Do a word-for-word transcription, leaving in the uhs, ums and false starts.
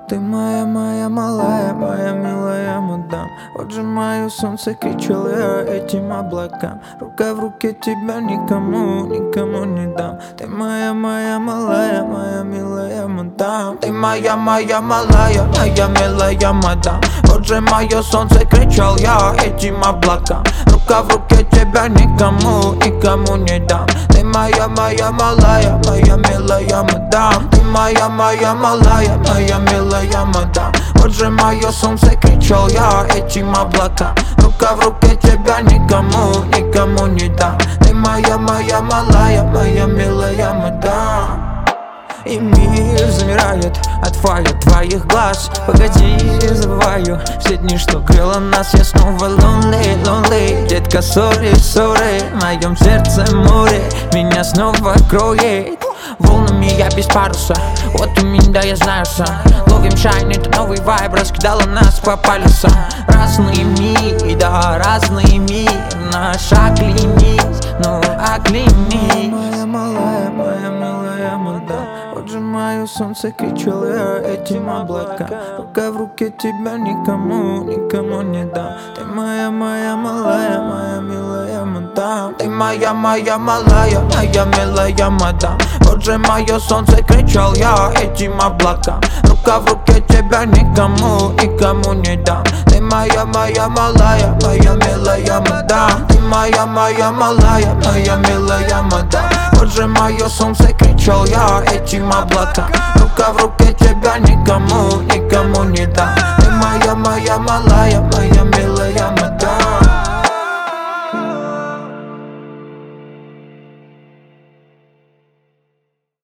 Ты моя, моя малая, моя милая мадам. Вот же мое солнце, кричал я этим облакам. Рука в руке, тебя никому, никому не дам. Ты моя, моя малая, моя милая мадам. Ты моя, моя малая, моя милая мадам. Вот же мое солнце, кричал я этим облакам. Рука в руке, тебя никому, никому не дам. Ты моя, моя малая, моя милая мадам. Ты моя, моя малая, моя милая мадам. Вот же мое солнце, кричал я этим облакам. Рука в руке, тебя никому, никому не дам. Ты моя, моя малая, моя милая мадам. И мир замирает от фая твоих глаз. Погоди, забываю все дни, что крыло нас. Я снова lonely, lonely. Детка, sorry, sorry. В моем сердце море меня снова кроет волнами, я без паруса. Вот у меня, я знаю сам. Ловим шайн, это новый вайб. Раскидала нас по полюсам. Разные миры, да, разные миры. Наш оглянись, ну оглянись. Моя малая, моя милая мадам. Вот же мое солнце, кричал я этим облакам. Рука в руке, тебя никому, никому не дам. Ты моя, моя малая, моя милая мадам. Ты моя, моя малая, моя милая мадам. Вот же мое солнце, кричал я этим облакам. Рука в руке, тебя никому, никому не дам. Ты моя, моя малая, моя милая мадам. Ты моя, моя малая, моя милая мадам. Вот же мое солнце, кричал я этим облакам. Рука в руке, тебя никому, никому не дам. Ты моя, моя малая, моя